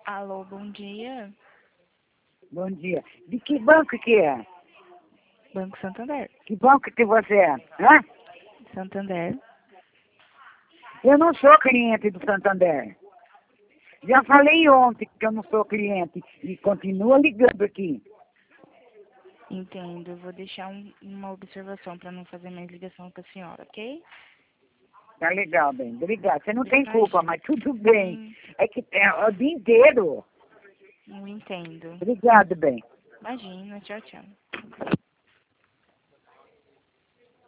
Alô, bom dia. Bom dia. De que banco que é? Banco Santander. Que banco que você é? Hã? Santander. Eu não sou cliente do Santander. Já falei ontem que eu não sou cliente e continua ligando aqui. Entendo. Eu vou deixar uma observação para não fazer mais ligação com a senhora, ok? Tá legal, bem. Obrigado. Você não tem culpa, mas tudo bem. Sim, É que é o dia inteiro. não entendo. Obrigado, bem. Imagina, tchau, tchau.